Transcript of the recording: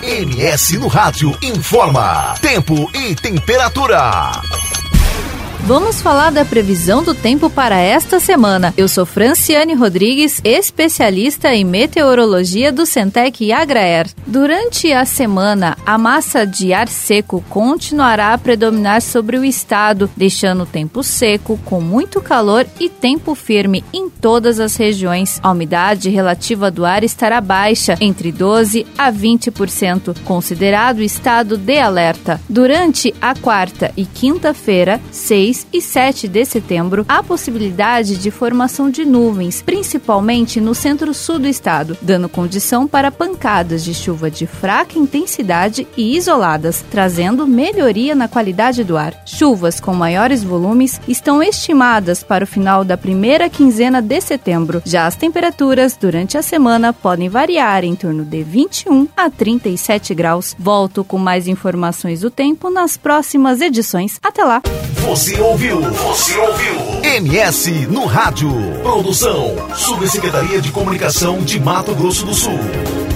MS no Rádio informa tempo e temperatura. Vamos falar da previsão do tempo para esta semana. Eu sou Franciane Rodrigues, especialista em meteorologia do Centec Agraer. Durante a semana, a massa de ar seco continuará a predominar sobre o estado, deixando o tempo seco, com muito calor e tempo firme em todas as regiões. A umidade relativa do ar estará baixa, entre 12% a 20%, considerado estado de alerta. Durante a quarta e quinta-feira, 6 e 7 de setembro, há possibilidade de formação de nuvens, principalmente no centro-sul do estado, dando condição para pancadas de chuva de fraca intensidade e isoladas, trazendo melhoria na qualidade do ar. Chuvas com maiores volumes estão estimadas para o final da primeira quinzena de setembro. Já as temperaturas durante a semana podem variar em torno de 21 a 37 graus. Volto com mais informações do tempo nas próximas edições. Até lá! Você ouviu MS no Rádio. Produção, Subsecretaria de Comunicação de Mato Grosso do Sul.